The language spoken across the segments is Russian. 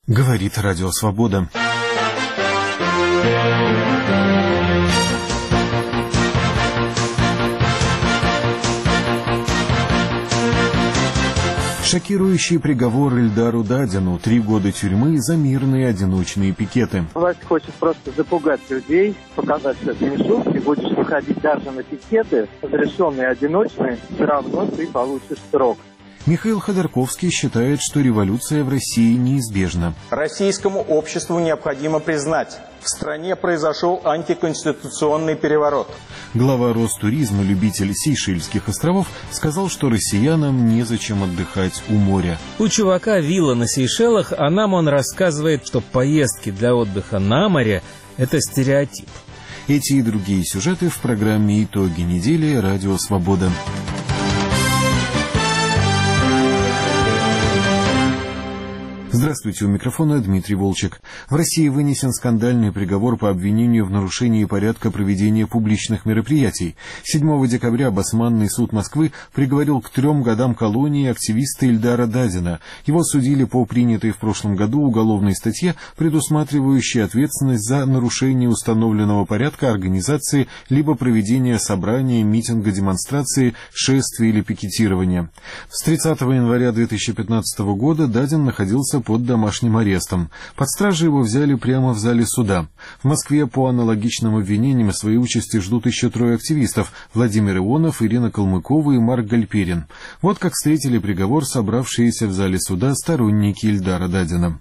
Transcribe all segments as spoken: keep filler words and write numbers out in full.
Говорит Радио Свобода. Шокирующий приговор Ильдару Дадину. Три года тюрьмы за мирные одиночные пикеты. Власть хочет просто запугать людей, показать, что это не шутки. Будешь выходить даже на пикеты, разрешенные одиночные, все равно ты получишь срок. Михаил Ходорковский считает, что революция в России неизбежна. Российскому обществу необходимо признать, в стране произошел антиконституционный переворот. Глава Ростуризма, любитель Сейшельских островов, сказал, что россиянам незачем отдыхать у моря. У чувака вилла на Сейшелах, а нам он рассказывает, что поездки для отдыха на море – это стереотип. Эти и другие сюжеты в программе «Итоги недели» Радио Свобода. Здравствуйте, у микрофона Дмитрий Волчек. В России вынесен скандальный приговор по обвинению в нарушении порядка проведения публичных мероприятий. седьмого декабря Басманный суд Москвы приговорил к трем годам колонии активиста Ильдара Дадина. Его судили по принятой в прошлом году уголовной статье, предусматривающей ответственность за нарушение установленного порядка организации либо проведения собрания, митинга, демонстрации, шествия или пикетирования. С тридцатого января две тысячи пятнадцатого года Дадин находился под домашним арестом. Под стражей его взяли прямо в зале суда. В Москве по аналогичным обвинениям своей участи ждут еще трое активистов – Владимир Ионов, Ирина Калмыкова и Марк Гальперин. Вот как встретили приговор собравшиеся в зале суда сторонники Ильдара Дадина.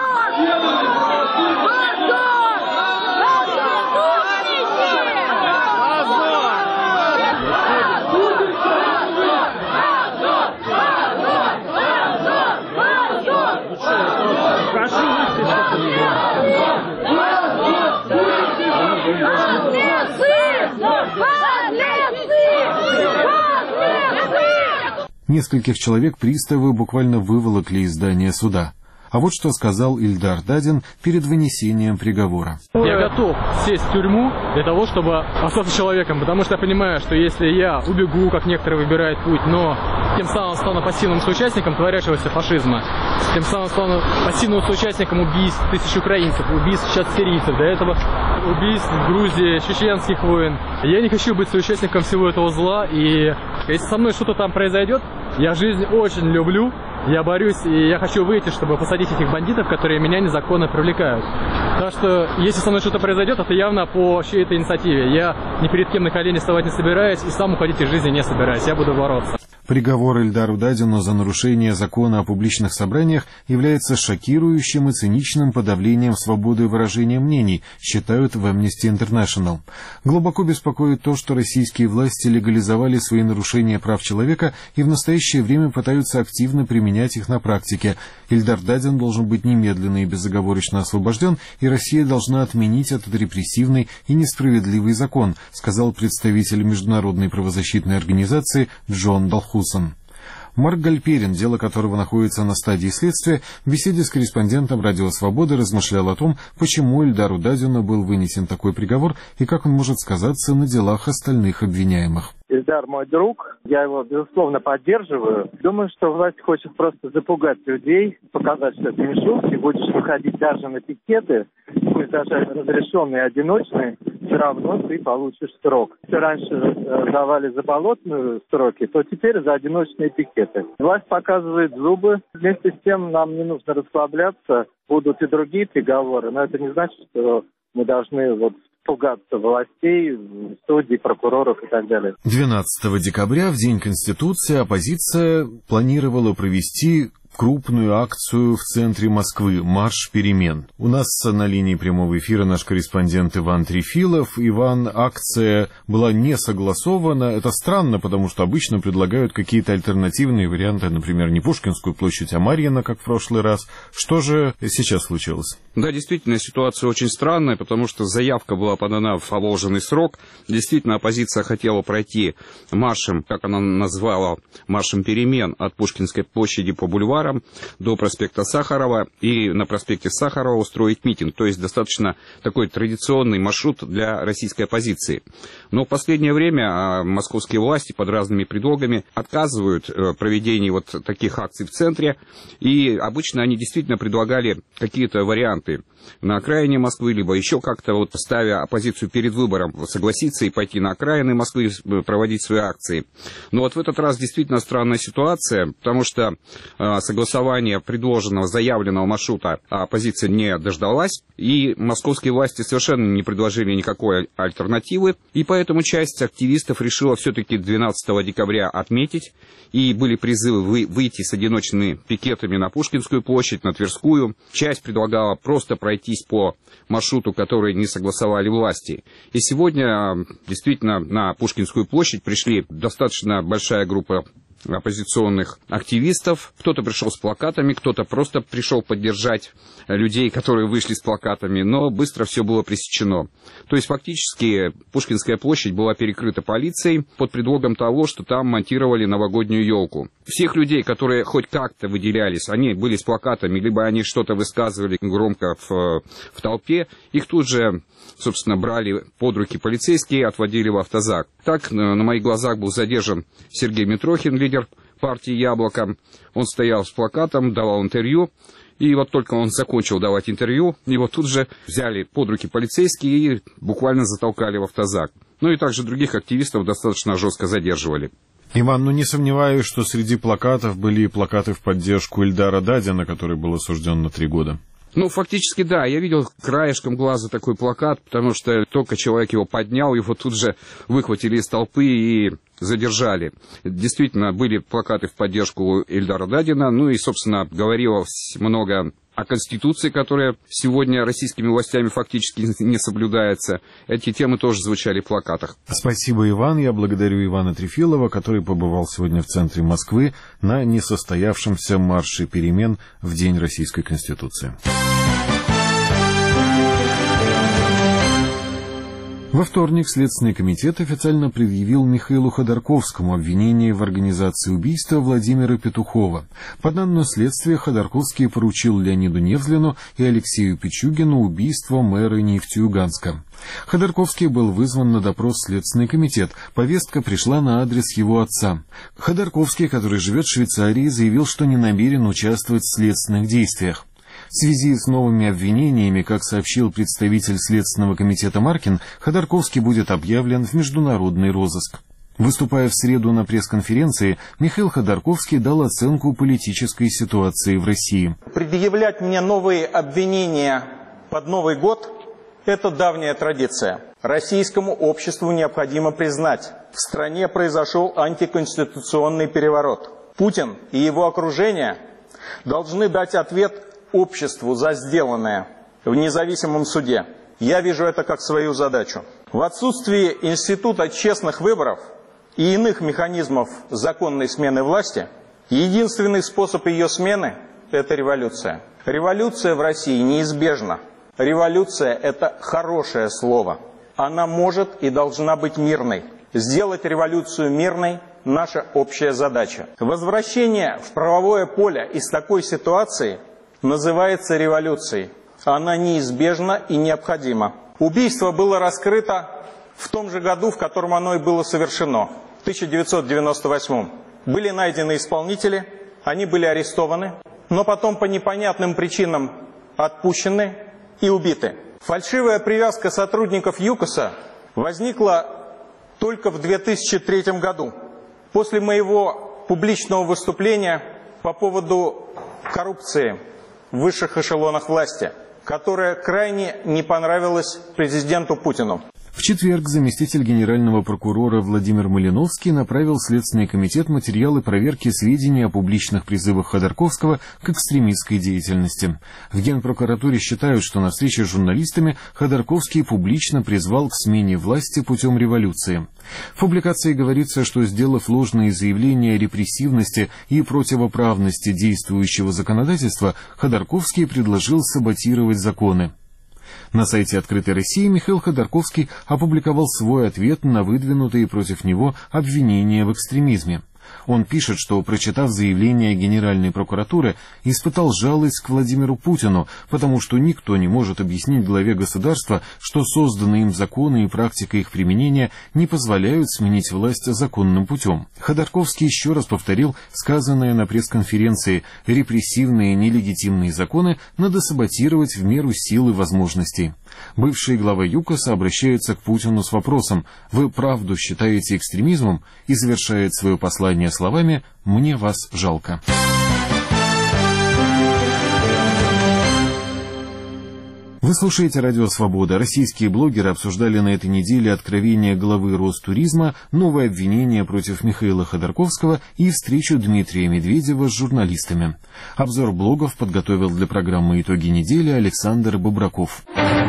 Нескольких человек приставы буквально выволокли из здания суда. А вот что сказал Ильдар Дадин перед вынесением приговора. Я готов сесть в тюрьму для того, чтобы остаться человеком, потому что я понимаю, что если я убегу, как некоторые выбирают путь, но тем самым стану пассивным соучастником творящегося фашизма, тем самым стану пассивным соучастником убийств тысяч украинцев, убийств сейчас сирийцев, до этого убийств в Грузии, чеченских войн. Я не хочу быть соучастником всего этого зла, и если со мной что-то там произойдет, я жизнь очень люблю. Я борюсь, и я хочу выйти, чтобы посадить этих бандитов, которые меня незаконно привлекают. Так что, если со мной что-то произойдет, это явно по чьей-то инициативе. Я ни перед кем на колени вставать не собираюсь, и сам уходить из жизни не собираюсь. Я буду бороться. Приговор Ильдару Дадину за нарушение закона о публичных собраниях является шокирующим и циничным подавлением свободы выражения мнений, считают в Amnesty International. Глубоко беспокоит то, что российские власти легализовали свои нарушения прав человека и в настоящее время пытаются активно применять их на практике. Ильдар Дадин должен быть немедленно и безоговорочно освобожден, и Россия должна отменить этот репрессивный и несправедливый закон, сказал представитель международной правозащитной организации Джон Далхусон. Марк Гальперин, дело которого находится на стадии следствия, в беседе с корреспондентом Радио Свободы размышлял о том, почему Ильдару Дадину был вынесен такой приговор и как он может сказаться на делах остальных обвиняемых. Ильдар мой друг, я его, безусловно, поддерживаю. Думаю, что власть хочет просто запугать людей, показать, что это не шутки. Будешь выходить даже на пикеты, пусть даже разрешенные одиночные, все равно ты получишь срок. Если раньше э, давали за болотные сроки, то теперь за одиночные пикеты. Власть показывает зубы. Вместе с тем нам не нужно расслабляться. Будут и другие приговоры, но это не значит, что мы должны вот пугаться властей, судей, прокуроров и так далее. двенадцатого декабря, в День Конституции, оппозиция планировала провести крупную акцию в центре Москвы «Марш перемен». У нас на линии прямого эфира наш корреспондент Иван Трефилов. Иван, акция была не согласована. Это странно, потому что обычно предлагают какие-то альтернативные варианты, например, не Пушкинскую площадь, а Марьино, как в прошлый раз. Что же сейчас случилось? Да, действительно, ситуация очень странная, потому что заявка была подана в положенный срок. Действительно, оппозиция хотела пройти маршем, как она назвала, маршем перемен от Пушкинской площади по бульварам. бульваром до проспекта Сахарова и на проспекте Сахарова устроить митинг. То есть достаточно такой традиционный маршрут для российской оппозиции. Но в последнее время московские власти под разными предлогами отказывают в проведении вот таких акций в центре. И обычно они действительно предлагали какие-то варианты на окраине Москвы, либо еще как-то вот ставя оппозицию перед выбором, согласиться и пойти на окраины Москвы, проводить свои акции. Но вот в этот раз действительно странная ситуация, потому что э, согласование предложенного, заявленного маршрута оппозиция не дождалась, и московские власти совершенно не предложили никакой альтернативы, и поэтому часть активистов решила все-таки двенадцатого декабря отметить, и были призывы вы, выйти с одиночными пикетами на Пушкинскую площадь, на Тверскую. Часть предлагала просто пройтись по маршруту, который не согласовали власти. И сегодня действительно на Пушкинскую площадь пришли достаточно большая группа оппозиционных активистов. Кто-то пришел с плакатами, кто-то просто пришел поддержать людей, которые вышли с плакатами, но быстро все было пресечено. То есть фактически Пушкинская площадь была перекрыта полицией под предлогом того, что там монтировали новогоднюю елку. Всех людей, которые хоть как-то выделялись, они были с плакатами, либо они что-то высказывали громко в, в толпе, их тут же, собственно, брали под руки полицейские, отводили в автозак. Так на моих глазах был задержан Сергей Митрохин, лидер партии «Яблоко». Он стоял с плакатом, давал интервью. И вот только он закончил давать интервью, его тут же взяли под руки полицейские и буквально затолкали в автозак. Ну и также других активистов достаточно жестко задерживали. Иван, ну не сомневаюсь, что среди плакатов были и плакаты в поддержку Ильдара Дадина, который был осужден на три года. Ну, фактически, да, я видел краешком глаза такой плакат, потому что только человек его поднял, его тут же выхватили из толпы и задержали. Действительно, были плакаты в поддержку Ильдара Дадина, ну и, собственно, говорилось много о Конституции, которая сегодня российскими властями фактически не соблюдается. Эти темы тоже звучали в плакатах. Спасибо, Иван. Я благодарю Ивана Трефилова, который побывал сегодня в центре Москвы на несостоявшемся марше перемен в День Российской Конституции. Во вторник Следственный комитет официально предъявил Михаилу Ходорковскому обвинение в организации убийства Владимира Петухова. По данным следствия, Ходорковский поручил Леониду Невзлину и Алексею Пичугину убийство мэра Нефтеюганска. Ходорковский был вызван на допрос в Следственный комитет. Повестка пришла на адрес его отца. Ходорковский, который живет в Швейцарии, заявил, что не намерен участвовать в следственных действиях. В связи с новыми обвинениями, как сообщил представитель Следственного комитета Маркин, Ходорковский будет объявлен в международный розыск. Выступая в среду на пресс-конференции, Михаил Ходорковский дал оценку политической ситуации в России. Предъявлять мне новые обвинения под Новый год – это давняя традиция. Российскому обществу необходимо признать, в стране произошел антиконституционный переворот. Путин и его окружение должны дать ответ обществу за сделанное в независимом суде. Я вижу это как свою задачу. В отсутствии института честных выборов и иных механизмов законной смены власти, единственный способ ее смены – это революция. Революция в России неизбежна. Революция – это хорошее слово. Она может и должна быть мирной. Сделать революцию мирной – наша общая задача. Возвращение в правовое поле из такой ситуации – называется революцией. Она неизбежна и необходима. Убийство было раскрыто в том же году, в котором оно и было совершено, в тысяча девятьсот девяносто восьмом. Были найдены исполнители, они были арестованы, но потом по непонятным причинам отпущены и убиты. Фальшивая привязка сотрудников ЮКОСа возникла только в две тысячи третьем году, после моего публичного выступления по поводу коррупции в высших эшелонах власти, которая крайне не понравилась президенту Путину. В четверг заместитель генерального прокурора Владимир Малиновский направил в Следственный комитет материалы проверки сведений о публичных призывах Ходорковского к экстремистской деятельности. В Генпрокуратуре считают, что на встрече с журналистами Ходорковский публично призвал к смене власти путем революции. В публикации говорится, что, сделав ложные заявления о репрессивности и противоправности действующего законодательства, Ходорковский предложил саботировать законы. На сайте «Открытой России» Михаил Ходорковский опубликовал свой ответ на выдвинутые против него обвинения в экстремизме. Он пишет, что, прочитав заявление Генеральной прокуратуры, испытал жалость к Владимиру Путину, потому что никто не может объяснить главе государства, что созданные им законы и практика их применения не позволяют сменить власть законным путем. Ходорковский еще раз повторил сказанное на пресс-конференции: репрессивные нелегитимные законы надо саботировать в меру сил и возможностей. Бывший глава ЮКОСа обращается к Путину с вопросом: «Вы правду считаете экстремизмом?» и завершает свое послание словами: «Мне вас жалко». Вы слушаете «Радио Свобода». Российские блогеры обсуждали на этой неделе откровение главы Ростуризма, новые обвинения против Михаила Ходорковского и встречу Дмитрия Медведева с журналистами. Обзор блогов подготовил для программы «Итоги недели» Александр Бобраков.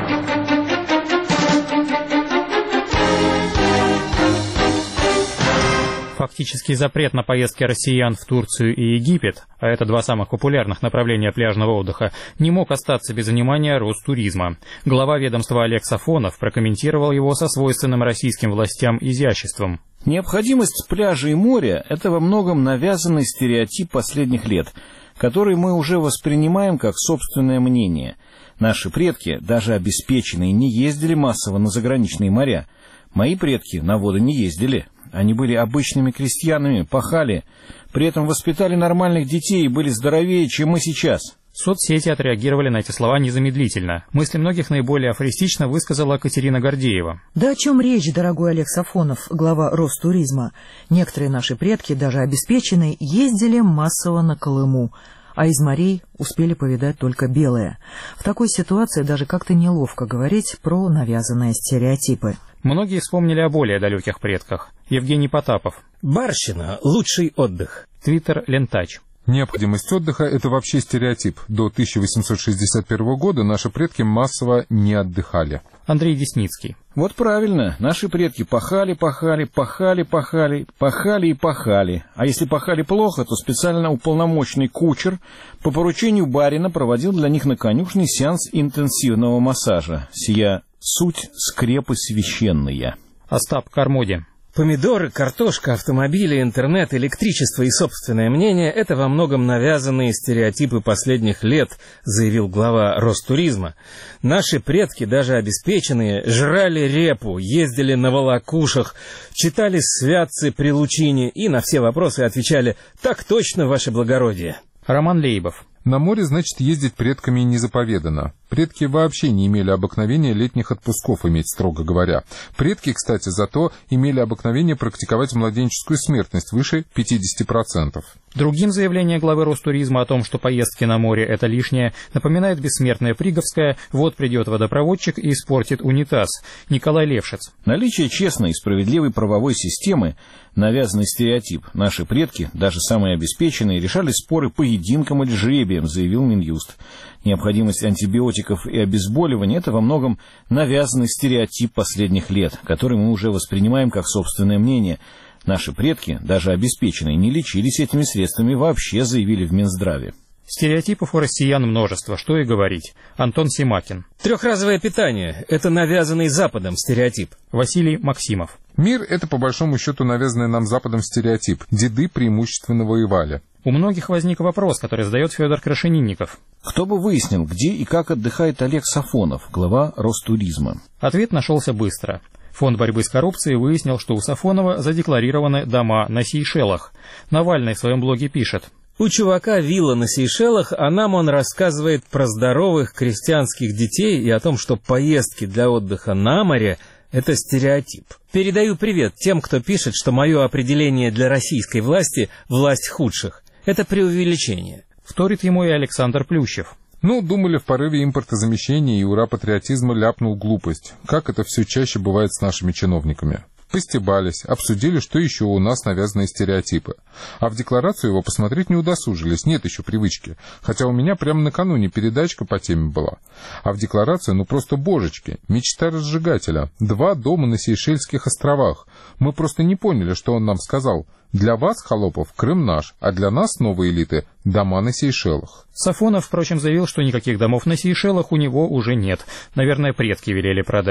Фактический запрет на поездки россиян в Турцию и Египет, а это два самых популярных направления пляжного отдыха, не мог остаться без внимания Ростуризма. Глава ведомства Олег Сафонов прокомментировал его со свойственным российским властям изяществом. Необходимость пляжа и моря – это во многом навязанный стереотип последних лет, который мы уже воспринимаем как собственное мнение. Наши предки, даже обеспеченные, не ездили массово на заграничные моря. Мои предки на воды не ездили. Они были обычными крестьянами, пахали, при этом воспитали нормальных детей и были здоровее, чем мы сейчас. Соцсети отреагировали на эти слова незамедлительно. Мысли многих наиболее афористично высказала Катерина Гордеева. Да о чем речь, дорогой Олег Сафонов, глава Ростуризма? Некоторые наши предки, даже обеспеченные, ездили массово на Колыму, а из морей успели повидать только белые. В такой ситуации даже как-то неловко говорить про навязанные стереотипы. Многие вспомнили о более далеких предках. Евгений Потапов. Барщина – лучший отдых. Твиттер Лентач. Необходимость отдыха – это вообще стереотип. До тысяча восемьсот шестьдесят первого года наши предки массово не отдыхали. Андрей Десницкий. Вот правильно, наши предки пахали, пахали, пахали, пахали, пахали и пахали. А если пахали плохо, то специально уполномоченный кучер по поручению барина проводил для них на конюшне сеанс интенсивного массажа. Сия суть скрепы священная. Остап Кармоди. Помидоры, картошка, автомобили, интернет, электричество и собственное мнение – это во многом навязанные стереотипы последних лет, заявил глава Ростуризма. Наши предки, даже обеспеченные, жрали репу, ездили на волокушах, читали святцы при лучине и на все вопросы отвечали: «Так точно, ваше благородие». Роман Лейбов. На море, значит, ездить предками не заповедано. Предки вообще не имели обыкновения летних отпусков иметь, строго говоря. Предки, кстати, зато имели обыкновение практиковать младенческую смертность выше пятидесяти процентов. Другим заявление главы Ростуризма о том, что поездки на море – это лишнее, напоминает бессмертная Приговская: «Вот придет водопроводчик и испортит унитаз». Николай Левшиц. Наличие честной и справедливой правовой системы – навязанный стереотип. Наши предки, даже самые обеспеченные, решали споры поединком или жребием, заявил Минюст. Необходимость антибиотиков и обезболивания – это во многом навязанный стереотип последних лет, который мы уже воспринимаем как собственное мнение. Наши предки, даже обеспеченные, не лечились этими средствами вообще, заявили в Минздраве. Стереотипов у россиян множество, что и говорить. Антон Семакин. Трехразовое питание – это навязанный Западом стереотип. Василий Максимов. Мир – это, по большому счету, навязанный нам Западом стереотип. Деды преимущественно воевали. У многих возник вопрос, который задает Федор Крашенинников. Кто бы выяснил, где и как отдыхает Олег Сафонов, глава Ростуризма? Ответ нашелся быстро. Фонд борьбы с коррупцией выяснил, что у Сафонова задекларированы дома на Сейшелах. Навальный в своем блоге пишет. У чувака вилла на Сейшелах, а нам он рассказывает про здоровых крестьянских детей и о том, что поездки для отдыха на море – это стереотип. Передаю привет тем, кто пишет, что мое определение для российской власти – власть худших. Это преувеличение. Вторит ему и Александр Плющев. Ну, думали, в порыве импортозамещения и ура-патриотизма ляпнул глупость. Как это все чаще бывает с нашими чиновниками. Постебались, обсудили, что еще у нас навязанные стереотипы. А в декларацию его посмотреть не удосужились, нет еще привычки. Хотя у меня прямо накануне передачка по теме была. А в декларацию, ну просто божечки, мечта разжигателя. Два дома на Сейшельских островах. Мы просто не поняли, что он нам сказал. Для вас, холопов, Крым наш, а для нас, новой элиты, дома на Сейшелах. Сафонов, впрочем, заявил, что никаких домов на Сейшелах у него уже нет. Наверное, предки велели продать.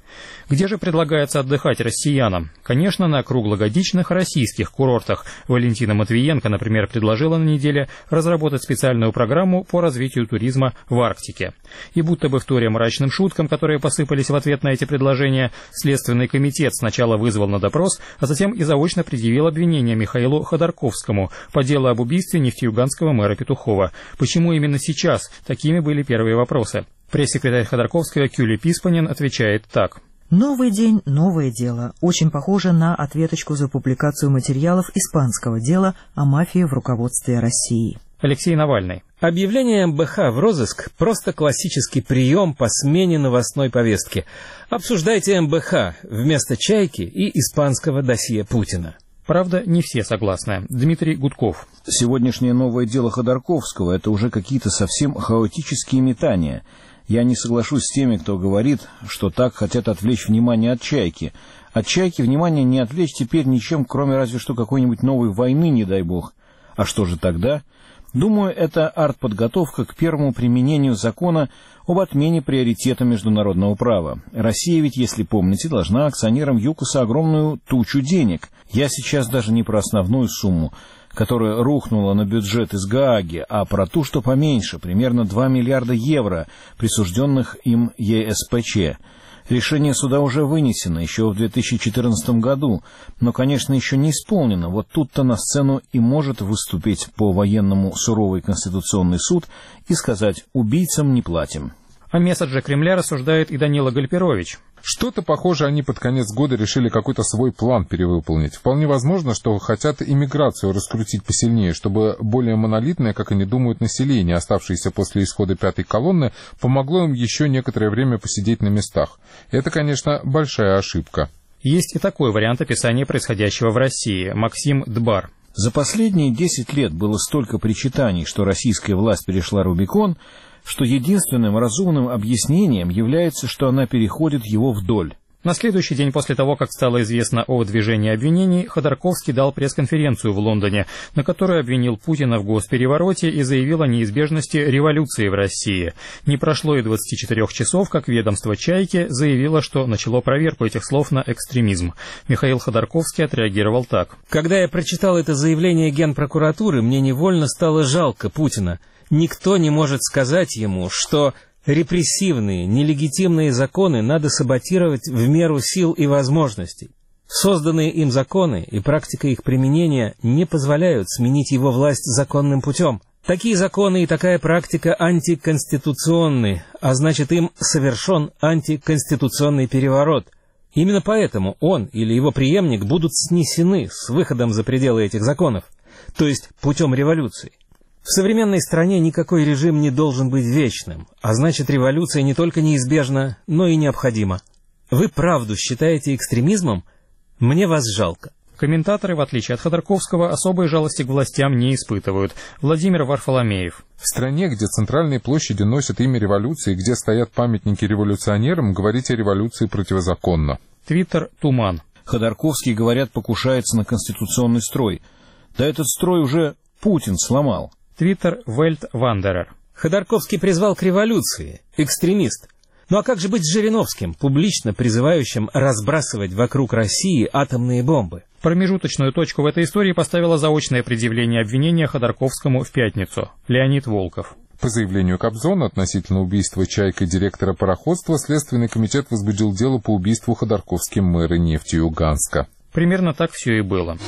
Где же предлагается отдыхать россиянам? Конечно, на круглогодичных российских курортах. Валентина Матвиенко, например, предложила на неделе разработать специальную программу по развитию туризма в Арктике. И будто бы вторя мрачным шуткам, которые посыпались в ответ на эти предложения, Следственный комитет сначала вызвал на допрос, а затем и заочно предъявил обвинение Михаилу Ходорковскому по делу об убийстве нефтеюганского мэра Петухова. Почему именно сейчас? Такими были первые вопросы. Пресс-секретарь Ходорковского Кюли Писпанин отвечает так. Новый день, новое дело. Очень похоже на ответочку за публикацию материалов испанского дела о мафии в руководстве России. Алексей Навальный. Объявление эм бэ ха в розыск – просто классический прием по смене новостной повестки. Обсуждайте эм бэ ха вместо «Чайки» и испанского досье Путина. Правда, не все согласны. Дмитрий Гудков. Сегодняшнее новое дело Ходорковского – это уже какие-то совсем хаотические метания. Я не соглашусь с теми, кто говорит, что так хотят отвлечь внимание от «Чайки». От «Чайки» внимание не отвлечь теперь ничем, кроме разве что какой-нибудь новой войны, не дай бог. А что же тогда? Думаю, это артподготовка к первому применению закона об отмене приоритета международного права. Россия ведь, если помните, должна акционерам ЮКОСа огромную тучу денег. Я сейчас даже не про основную сумму, которая рухнула на бюджет из Гааги, а про ту, что поменьше, примерно два миллиарда евро, присужденных им е эс пэ че. Решение суда уже вынесено еще в две тысячи четырнадцатом году, но, конечно, еще не исполнено. Вот тут-то на сцену и может выступить по-военному суровый Конституционный суд и сказать «убийцам не платим». О месседже Кремля рассуждает и Данила Гальперович. Что-то, похоже, они под конец года решили какой-то свой план перевыполнить. Вполне возможно, что хотят иммиграцию раскрутить посильнее, чтобы более монолитное, как они думают, население, оставшееся после исхода пятой колонны, помогло им еще некоторое время посидеть на местах. Это, конечно, большая ошибка. Есть и такой вариант описания происходящего в России. Максим Дбар. За последние десять лет было столько причитаний, что российская власть перешла Рубикон, что единственным разумным объяснением является, что она переходит его вдоль. На следующий день после того, как стало известно о выдвижении обвинений, Ходорковский дал пресс-конференцию в Лондоне, на которой обвинил Путина в госперевороте и заявил о неизбежности революции в России. Не прошло и двадцати четырёх часов, как ведомство «Чайки» заявило, что начало проверку этих слов на экстремизм. Михаил Ходорковский отреагировал так. Когда я прочитал это заявление Генпрокуратуры, мне невольно стало жалко Путина. Никто не может сказать ему, что репрессивные, нелегитимные законы надо саботировать в меру сил и возможностей. Созданные им законы и практика их применения не позволяют сменить его власть законным путем. Такие законы и такая практика антиконституционны, а значит, им совершен антиконституционный переворот. Именно поэтому он или его преемник будут снесены с выходом за пределы этих законов, то есть путем революции. В современной стране никакой режим не должен быть вечным, а значит, революция не только неизбежна, но и необходима. Вы правду считаете экстремизмом? Мне вас жалко. Комментаторы, в отличие от Ходорковского, особой жалости к властям не испытывают. Владимир Варфоломеев. В стране, где центральные площади носят имя революции, где стоят памятники революционерам, говорить о революции противозаконно. Твиттер Туман. Ходорковский, говорят, покушается на конституционный строй. Да этот строй уже Путин сломал. Твиттер Вельт Вандерер. Ходорковский призвал к революции. Экстремист. Ну а как же быть с Жириновским, публично призывающим разбрасывать вокруг России атомные бомбы? Промежуточную точку в этой истории поставило заочное предъявление обвинения Ходорковскому в пятницу. Леонид Волков. По заявлению Кобзона относительно убийства «Чайкой» директора пароходства, Следственный комитет возбудил дело по убийству Ходорковским мэра Нефтеюганска. Примерно так все и было.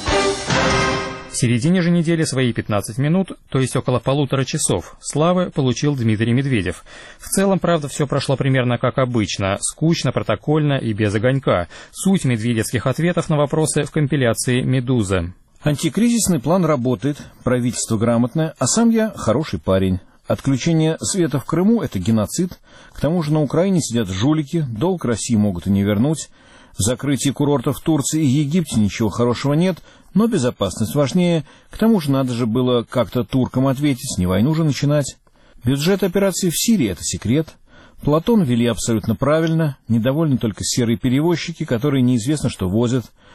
В середине же недели свои пятнадцать минут, то есть около полутора часов, славы получил Дмитрий Медведев. В целом, правда, все прошло примерно как обычно, скучно, протокольно и без огонька. Суть медведевских ответов на вопросы в компиляции «Медуза». Антикризисный план работает, правительство грамотное, а сам я хороший парень. Отключение света в Крыму – это геноцид. К тому же на Украине сидят жулики, долг России могут и не вернуть. В закрытии курортов в Турции и Египте ничего хорошего нет, но безопасность важнее. К тому же надо же было как-то туркам ответить, не войну же начинать. Бюджет операции в Сирии – это секрет. Платон вели абсолютно правильно, недовольны только серые перевозчики, которые неизвестно что возят.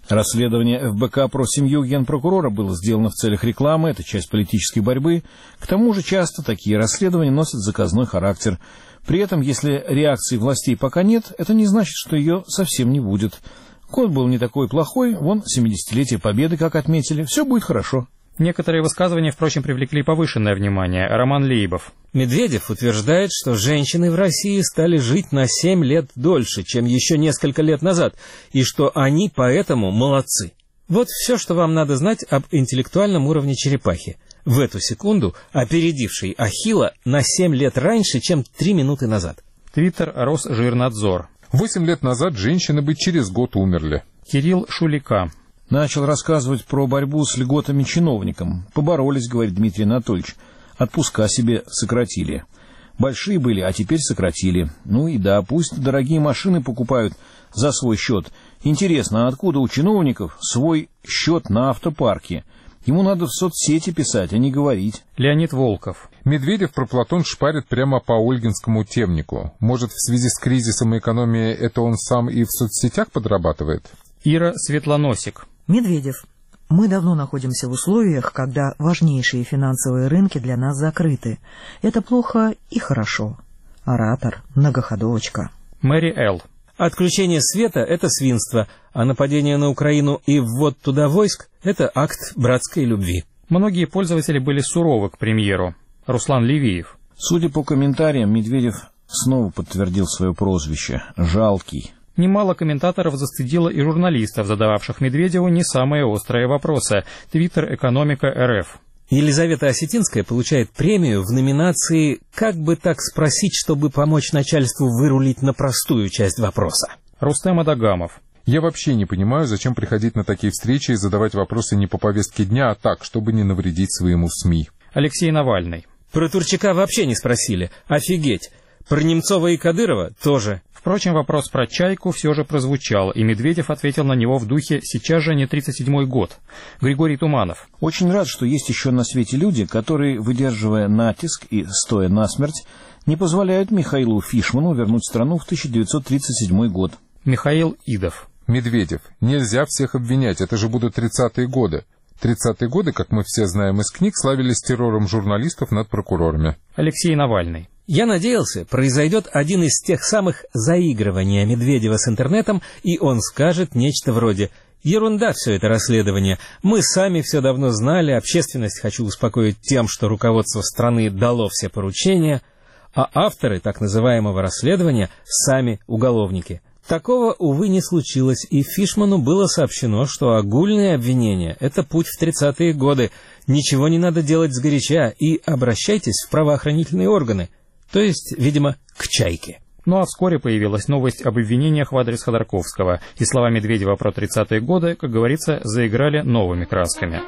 Расследование эф бэ ка про семью генпрокурора было сделано в целях рекламы, это часть политической борьбы. К тому же часто такие расследования носят заказной характер. При этом, если реакции властей пока нет, это не значит, что ее совсем не будет. Год был не такой плохой, вон семидесятилетие Победы, как отметили, все будет хорошо. Некоторые высказывания, впрочем, привлекли повышенное внимание. Роман Лейбов. Медведев утверждает, что женщины в России стали жить на семь лет дольше, чем еще несколько лет назад, и что они поэтому молодцы. Вот все, что вам надо знать об интеллектуальном уровне черепахи, в эту секунду опередившей Ахилла на семь лет раньше, чем три минуты назад. Твиттер Росжирнадзор. Восемь лет назад женщины бы через год умерли. Кирилл Шулика. Начал рассказывать про борьбу с льготами чиновникам. Поборолись, говорит Дмитрий Анатольевич. Отпуска себе сократили. Большие были, а теперь сократили. Ну и да, пусть дорогие машины покупают за свой счет. Интересно, а откуда у чиновников свой счет на автопарке? Ему надо в соцсети писать, а не говорить. Леонид Волков. Медведев про Платон шпарит прямо по Ольгинскому темнику. Может, в связи с кризисом и экономией это он сам и в соцсетях подрабатывает? Ира Светлоносик. Медведев. Мы давно находимся в условиях, когда важнейшие финансовые рынки для нас закрыты. Это плохо и хорошо. Оратор, многоходовочка. Мэри Эл. Отключение света — это свинство, а нападение на Украину и ввод туда войск — это акт братской любви. Многие пользователи были суровы к премьеру. Руслан Левиев. Судя по комментариям, Медведев снова подтвердил свое прозвище «жалкий». Немало комментаторов застыдило и журналистов, задававших Медведеву не самые острые вопросы. Твиттер «Экономика эр эф». Елизавета Осетинская получает премию в номинации «Как бы так спросить, чтобы помочь начальству вырулить на простую часть вопроса». Рустем Адагамов. Я вообще не понимаю, зачем приходить на такие встречи и задавать вопросы не по повестке дня, а так, чтобы не навредить своему СМИ. Алексей Навальный. Про Турчака вообще не спросили. Офигеть. Про Немцова и Кадырова тоже. Впрочем, вопрос про «Чайку» все же прозвучал, и Медведев ответил на него в духе «сейчас же не тридцать седьмой год». Григорий Туманов. Очень рад, что есть еще на свете люди, которые, выдерживая натиск и стоя насмерть, не позволяют Михаилу Фишману вернуть страну в тысяча девятьсот тридцать седьмой год. Михаил Идов. Медведев. Нельзя всех обвинять, это же будут тридцатые годы. тридцатые годы, как мы все знаем из книг, славились террором журналистов над прокурорами. Алексей Навальный. Я надеялся, произойдет один из тех самых заигрываний Медведева с интернетом, и он скажет нечто вроде «Ерунда все это расследование. Мы сами все давно знали, общественность хочу успокоить тем, что руководство страны дало все поручения, а авторы так называемого расследования сами уголовники». Такого, увы, не случилось, и Фишману было сообщено, что огульные обвинения — это путь в тридцатые годы, ничего не надо делать сгоряча, и обращайтесь в правоохранительные органы, то есть, видимо, к «Чайке». Ну а вскоре появилась новость об обвинениях в адрес Ходорковского, и слова Медведева про тридцатые годы, как говорится, заиграли новыми красками.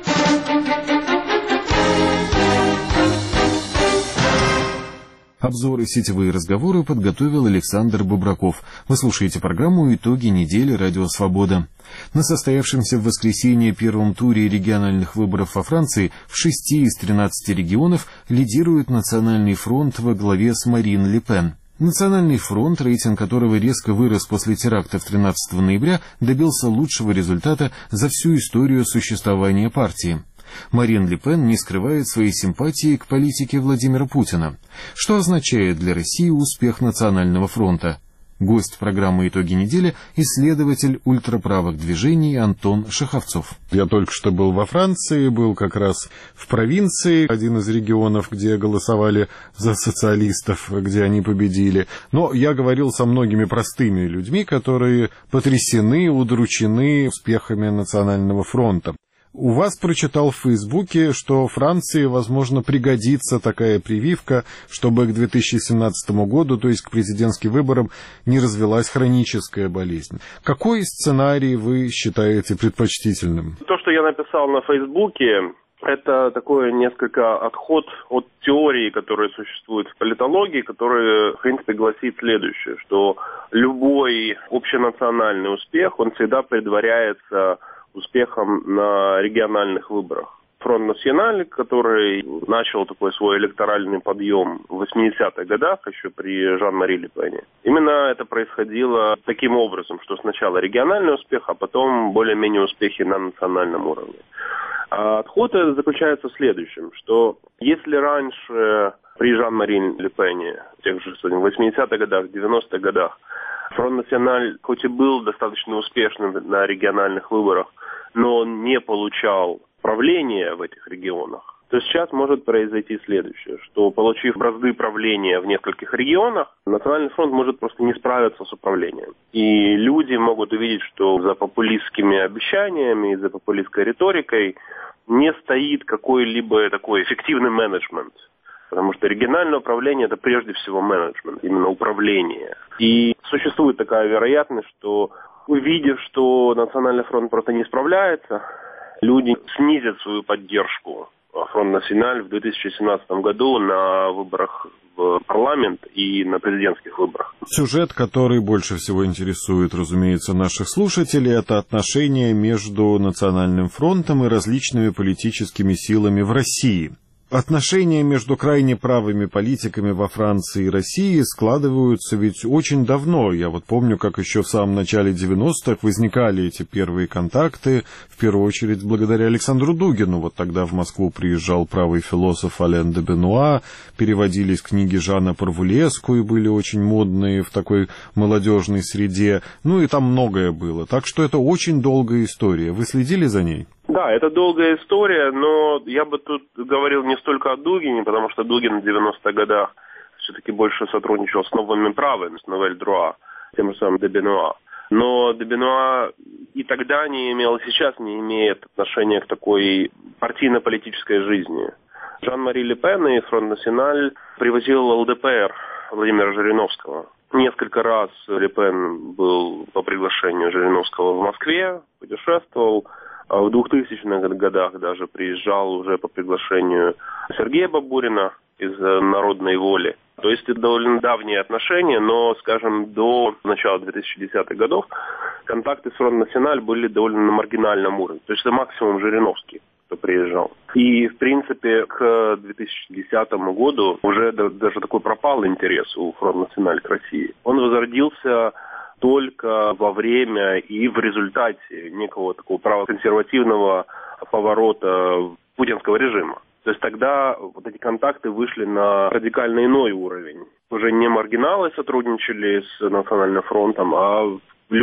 Обзоры сетевые разговоры подготовил Александр Бобраков. Вы слушаете программу «Итоги недели. Радио Свобода». На состоявшемся в воскресенье первом туре региональных выборов во Франции в шести из тринадцати регионов лидирует Национальный фронт во главе с Марин Ле Пен. Национальный фронт, рейтинг которого резко вырос после терактов тринадцатого ноября, добился лучшего результата за всю историю существования партии. Марин Ле Пен не скрывает своей симпатии к политике Владимира Путина. Что означает для России успех Национального фронта? Гость программы «Итоги недели» — исследователь ультраправых движений Антон Шаховцов. Я только что был во Франции, был как раз в провинции, один из регионов, где голосовали за социалистов, где они победили. Но я говорил со многими простыми людьми, которые потрясены, удручены успехами Национального фронта. У вас прочитал в Фейсбуке, что Франции, возможно, пригодится такая прививка, чтобы к две тысячи семнадцатому году, то есть к президентским выборам, не развилась хроническая болезнь. Какой сценарий вы считаете предпочтительным? То, что я написал на Фейсбуке, это такой несколько отход от теории, которая существует в политологии, которая, в принципе, гласит следующее, что любой общенациональный успех, он всегда предваряется успехом на региональных выборах. Фронт Националь, который начал такой свой электоральный подъем в восьмидесятых годах, еще при Жан-Мари Ле Пене. Именно это происходило таким образом, что сначала региональный успех, а потом более-менее успехи на национальном уровне. А отход заключается в следующем, что если раньше при Жан-Мари Ле Пене, в тех же восьмидесятых годах, девяностых годах, Фронт Националь хоть и был достаточно успешным на региональных выборах, но он не получал правления в этих регионах, то сейчас может произойти следующее, что, получив бразды правления в нескольких регионах, Национальный фронт может просто не справиться с управлением. И люди могут увидеть, что за популистскими обещаниями и за популистской риторикой не стоит какой-либо такой эффективный менеджмент. Потому что региональное управление – это прежде всего менеджмент, именно управление. И существует такая вероятность, что, увидев, что Национальный фронт просто не справляется, люди снизят свою поддержку Фронт Националь в две тысячи семнадцатом году на выборах в парламент и на президентских выборах. Сюжет, который больше всего интересует, разумеется, наших слушателей, это отношения между Национальным фронтом и различными политическими силами в России. Отношения между крайне правыми политиками во Франции и России складываются ведь очень давно. Я вот помню, как еще в самом начале девяностых возникали эти первые контакты, в первую очередь благодаря Александру Дугину. Вот тогда в Москву приезжал правый философ Ален де Бенуа, переводились книги Жана Парвулеску и были очень модные в такой молодежной среде. Ну и там многое было. Так что это очень долгая история. Вы следили за ней? Да, это долгая история, но я бы тут говорил не столько о Дугине, потому что Дугин в девяностых годах все-таки больше сотрудничал с новыми правыми, с Новель Друа, тем же самым де Бенуа. Но де Бенуа и тогда не имел, и сейчас не имеет отношения к такой партийно-политической жизни. Жан-Мари Ле Пен и Фронт Националь привозил ЛДПР Владимира Жириновского. Несколько раз Ле Пен был по приглашению Жириновского в Москве, путешествовал. В двухтысячных годах даже приезжал уже по приглашению Сергея Бабурина из «Народной воли». То есть это довольно давние отношения, но, скажем, до начала двухтысячных годов контакты с Фронт Националь были довольно на маргинальном уровне. То есть это максимум Жириновский, кто приезжал. И, в принципе, к две тысячи десятому году уже даже такой пропал интерес у Фронт Националь к России. Он возродился только во время и в результате некого такого правоконсервативного поворота путинского режима. То есть тогда вот эти контакты вышли на радикально иной уровень. Уже не маргиналы сотрудничали с Национальным фронтом, а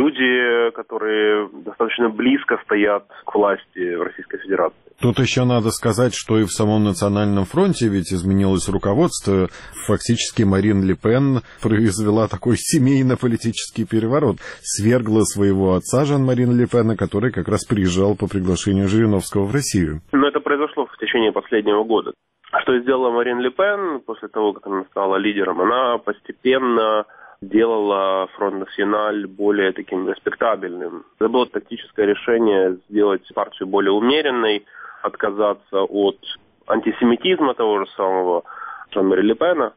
люди, которые достаточно близко стоят к власти в Российской Федерации. Тут еще надо сказать, что и в самом Национальном фронте ведь изменилось руководство. Фактически Марин Ле Пен произвела такой семейно-политический переворот. Свергла своего отца Жан-Марин Ле Пена, который как раз приезжал по приглашению Жириновского в Россию. Но это произошло в течение последнего года. Что сделала Марин Ле Пен после того, как она стала лидером? Она постепенно делала Фронт Националь более таким респектабельным. Это было тактическое решение сделать партию более умеренной, отказаться от антисемитизма того же самого Жан-Мари Ле Пена.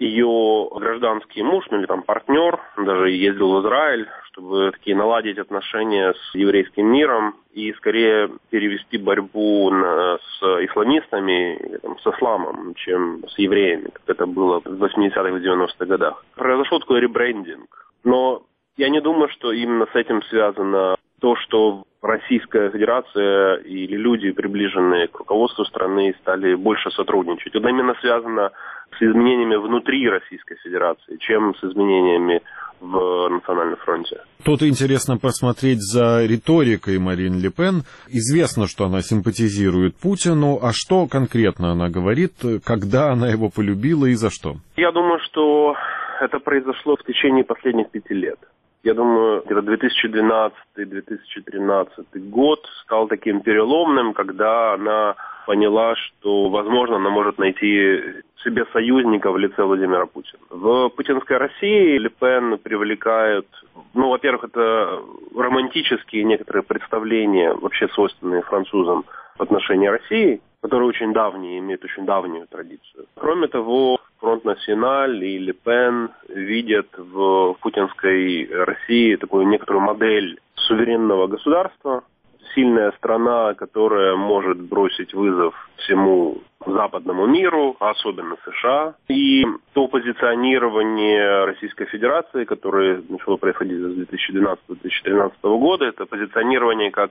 Ее гражданский муж, ну или там партнер, даже ездил в Израиль, чтобы такие наладить отношения с еврейским миром и скорее перевести борьбу на, с исламистами, или, там, с исламом, чем с евреями, как это было в восьмидесятых и девяностых годах. Произошел такой ребрендинг. Но я не думаю, что именно с этим связано то, что Российская Федерация или люди, приближенные к руководству страны, стали больше сотрудничать. Это именно связано с изменениями внутри Российской Федерации, чем с изменениями в Национальном фронте. Тут интересно посмотреть за риторикой Марин Ле Пен. Известно, что она симпатизирует Путину, а что конкретно она говорит, когда она его полюбила и за что? Я думаю, что это произошло в течение последних пяти лет. Я думаю, где-то две тысячи двенадцатый - две тысячи тринадцатый год стал таким переломным, когда она поняла, что, возможно, она может найти себе союзника в лице Владимира Путина. В путинской России Ле Пен привлекает, ну, во-первых, это романтические некоторые представления, вообще свойственные французам в отношении России, которые очень давние, имеют очень давнюю традицию. Кроме того, Фронт Националь и Ле Пен видят в путинской России такую некоторую модель суверенного государства, сильная страна, которая может бросить вызов всему западному миру, особенно США. И то позиционирование Российской Федерации, которое начало происходить с две тысячи двенадцатого — две тысячи тринадцатого года, это позиционирование как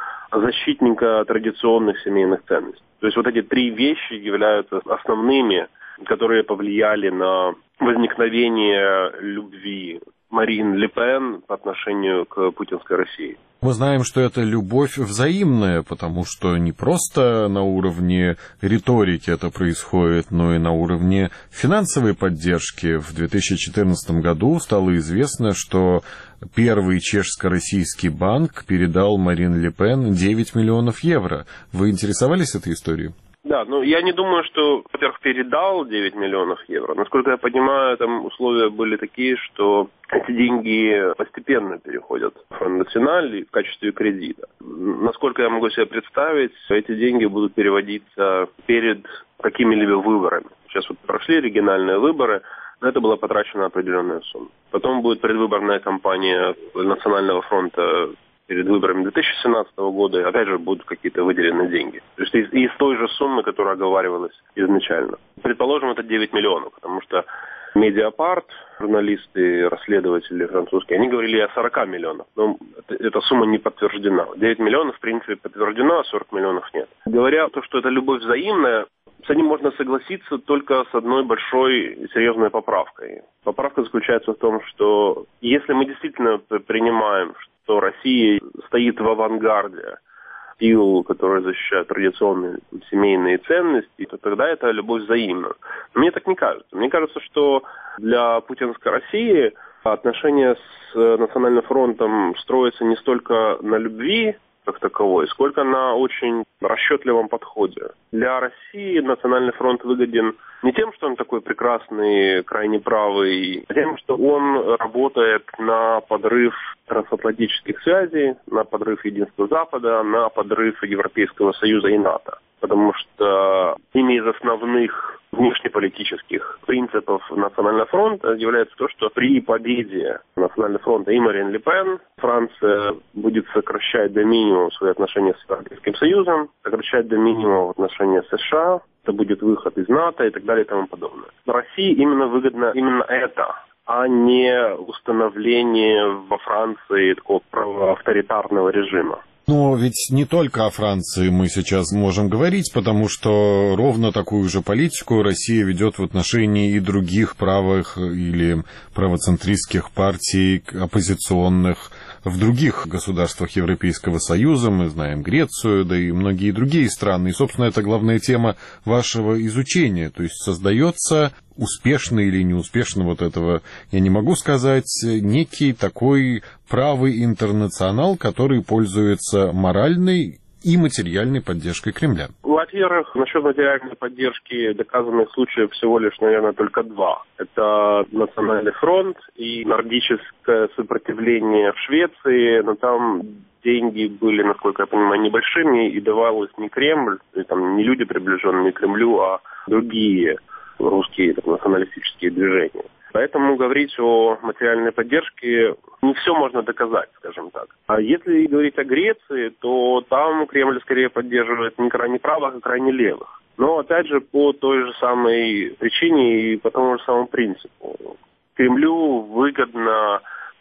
защитника традиционных семейных ценностей. То есть вот эти три вещи являются основными, которые повлияли на возникновение любви Марин Ле Пен по отношению к путинской России. Мы знаем, что это любовь взаимная, потому что не просто на уровне риторики это происходит, но и на уровне финансовой поддержки. В две тысячи четырнадцатом году стало известно, что первый чешско-российский банк передал Марин Ле Пен девять миллионов евро. Вы интересовались этой историей? Да, ну я не думаю, что, во-первых, передал девять миллионов евро. Насколько я понимаю, там условия были такие, что эти деньги постепенно переходят в Фонд Националь в качестве кредита. Насколько я могу себе представить, эти деньги будут переводиться перед какими-либо выборами. Сейчас вот прошли региональные выборы, на это была потрачена определенная сумма. Потом будет предвыборная кампания Национального фронта перед выборами две тысячи семнадцатого года, опять же, будут какие-то выделены деньги. То есть из, из той же суммы, которая оговаривалась изначально. Предположим, это девять миллионов, потому что Mediapart, журналисты, расследователи французские, они говорили о сорока миллионах. Но это, эта сумма не подтверждена. девять миллионов, в принципе, подтверждена, а сорок миллионов нет. Говоря то, что это любовь взаимная, с этим можно согласиться только с одной большой и серьезной поправкой. Поправка заключается в том, что если мы действительно принимаем, что Россия стоит в авангарде сил, которые защищают традиционные семейные ценности, то тогда это любовь взаимна. Но мне так не кажется. Мне кажется, что для путинской России отношения с Национальным фронтом строятся не столько на любви как таковой, сколько на очень расчетливом подходе. Для России Национальный фронт выгоден не тем, что он такой прекрасный, крайне правый, а тем, что он работает на подрыв трансатлантических связей, на подрыв единства Запада, на подрыв Европейского Союза и НАТО. Потому что одними из основных внешнеполитических принципов Национального фронта является то, что при победе Национального фронта и Марин Ле Пен Франция будет сокращать до минимума свои отношения с Европейским Союзом, сокращать до минимума отношения с США, это будет выход из НАТО и так далее и тому подобное. России именно выгодно именно это, а не установление во Франции такого авторитарного режима. Но ведь не только о Франции мы сейчас можем говорить, потому что ровно такую же политику Россия ведет в отношении и других правых или правоцентристских партий, оппозиционных в других государствах Европейского Союза. Мы знаем Грецию, да и многие другие страны. И, собственно, это главная тема вашего изучения. То есть создается успешно или неуспешно, вот этого я не могу сказать, некий такой правый интернационал, который пользуется моральной и материальной поддержкой Кремля. Во-первых, насчет материальной поддержки доказанных случаев всего лишь, наверное, только два. Это Национальный фронт и нордическое сопротивление в Швеции, но там деньги были, насколько я понимаю, небольшими, и давалось не Кремль, и там не люди, приближенные к Кремлю, а другие русские так, националистические движения. Поэтому говорить о материальной поддержке не все можно доказать, скажем так. А если говорить о Греции, то там Кремль скорее поддерживает не крайне правых, а крайне левых. Но, опять же, по той же самой причине и по тому же самому принципу. Кремлю выгодно,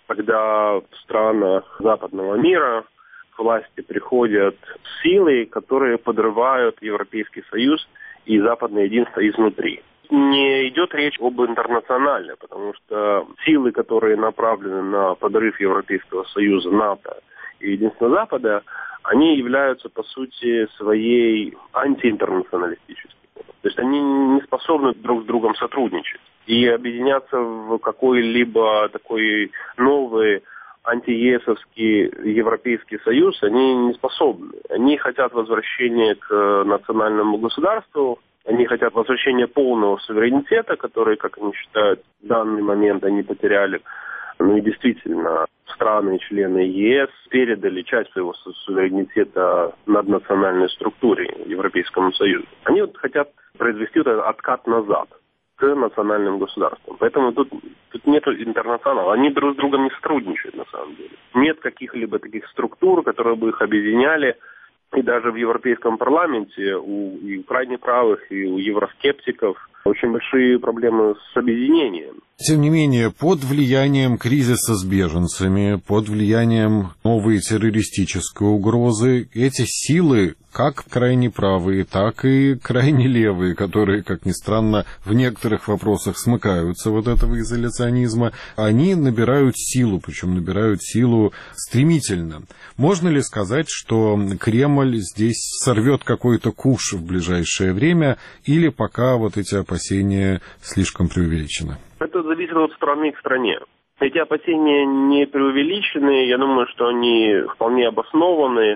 когда в странах западного мира к власти приходят силы, которые подрывают Европейский Союз и западное единство изнутри. Не идет речь об интернационале, потому что силы, которые направлены на подрыв Европейского Союза, НАТО и единства Запада, они являются, по сути, своей антиинтернационалистическими. То есть они не способны друг с другом сотрудничать. И объединяться в какой-либо такой новый антиесовский Европейский Союз они не способны. Они хотят возвращения к национальному государству, они хотят возвращения полного суверенитета, который, как они считают, в данный момент они потеряли. Ну и действительно, страны, члены ЕС передали часть своего суверенитета наднациональной структуре Европейскому Союзу. Они вот хотят произвести вот этот откат назад, к национальным государствам. Поэтому тут, тут нет интернационала. Они друг с другом не сотрудничают, на самом деле. Нет каких-либо таких структур, которые бы их объединяли. И даже в Европейском парламенте у и у крайне правых, и у евроскептиков очень большие проблемы с объединением. Тем не менее, под влиянием кризиса с беженцами, под влиянием новой террористической угрозы, эти силы, как крайне правые, так и крайне левые, которые, как ни странно, в некоторых вопросах смыкаются вот этого изоляционизма, они набирают силу, причем набирают силу стремительно. Можно ли сказать, что Кремль здесь сорвет какой-то куш в ближайшее время, или пока вот эти опасения слишком преувеличены? Это зависит от страны к стране. Эти опасения не преувеличены, я думаю, что они вполне обоснованы,